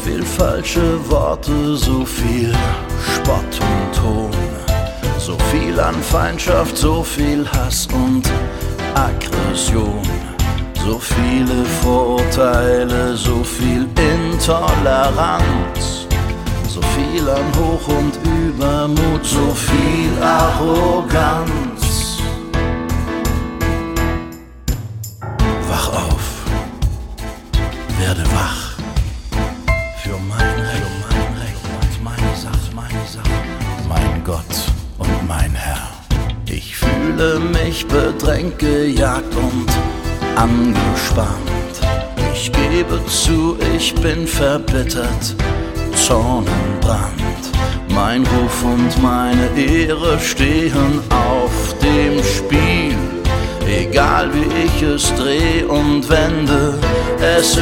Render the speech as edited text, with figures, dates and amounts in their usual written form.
viel falsche Worte, so viel Spott und Hohn, so viel an Feindschaft, so viel Hass und Aggression, so viele Vorurteile, so viel Intoleranz, so viel an Hoch- und Übermut, so viel Arroganz. Wach auf, werde wach für mein Recht und meine Sache, mein Gott und mein Herr. Ich fühle mich bedrängt, gejagt und angespannt. Ich gebe zu, ich bin verbittert, Zornenbrand. Mein Ruf und meine Ehre stehen auf dem Spiel. Egal wie ich es dreh und wende, es